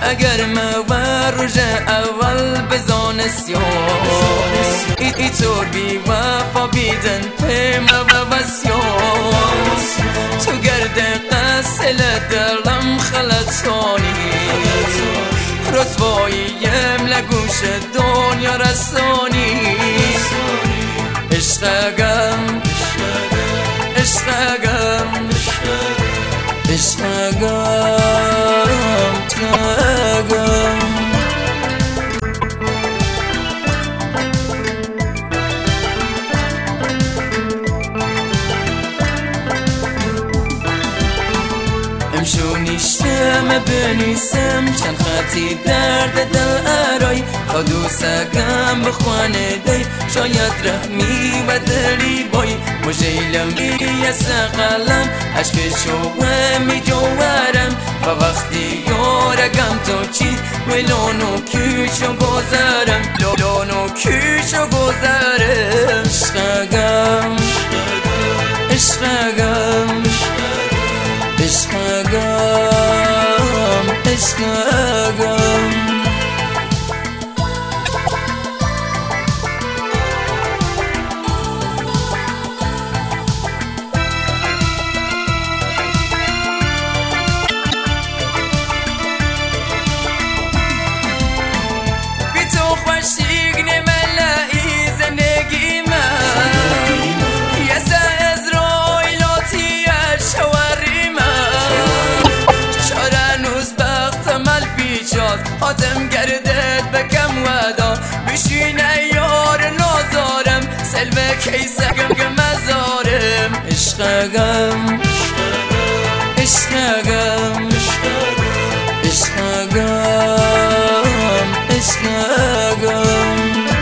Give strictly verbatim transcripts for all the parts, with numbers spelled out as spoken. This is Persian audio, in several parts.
اگر ما روز اول بزانستیم ای ای طور بی وفا بیدن پیم و بسیار تو گرد قسل دلم خلطانی رسواییم لگوش دنیا رسانی عشقم عشقم عشقم عشقم امشو نیشتم بنویسم چند خطی درد دل ارای تا دوستگم بخوانه دی شاید رحمی و دلی بای مجیلم بیه سقلم عشقشو می جوارم و وقتی یارگم تو چی ولانو کیشو گذارم لانو کیشو گذارم عشقم عشقم عشقم عشقم بی تو خوشیگ نملایی زندگی من یه سه ازرائیلاتی شواری من چاره نوز بختم البیجاز آدم گردد بکم ودا بشینه یار نازارم سلوه کیسگم که مزارم عشقم عشقم عشقم عشقم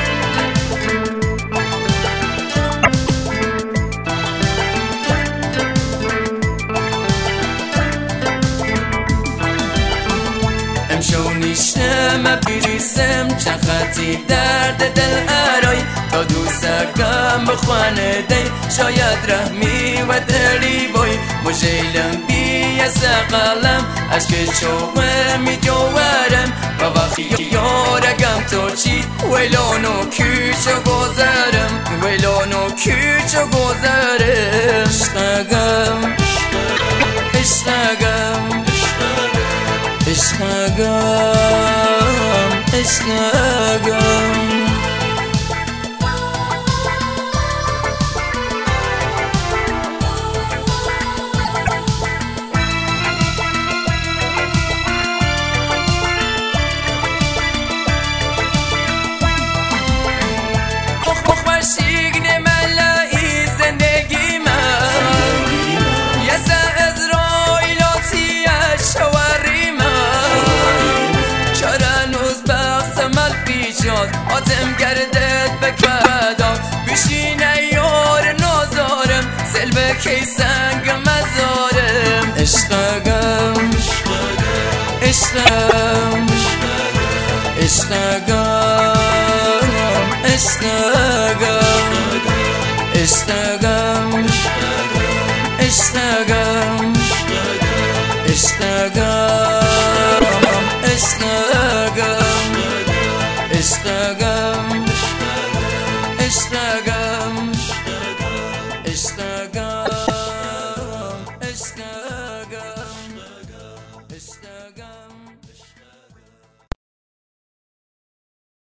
امشو نیشتم بریسم چند خطی درد دل ارای تا دوستگم بخوانه دی شاید رحمی و دلی بای مجیلم بیه سقلم عشقشو می جوارم و وقتی یارگم تو چی ویلانو کیشو گذارم ویلانو کیشو گذارم عشقم عشقم عشقم عشقم آدم گردد بکودا بشینه یار نازارم سلبه کی سنگ مزارم عشقم عشقم عشقم عشقم عشقم عشقم عشقم عشقم عشقم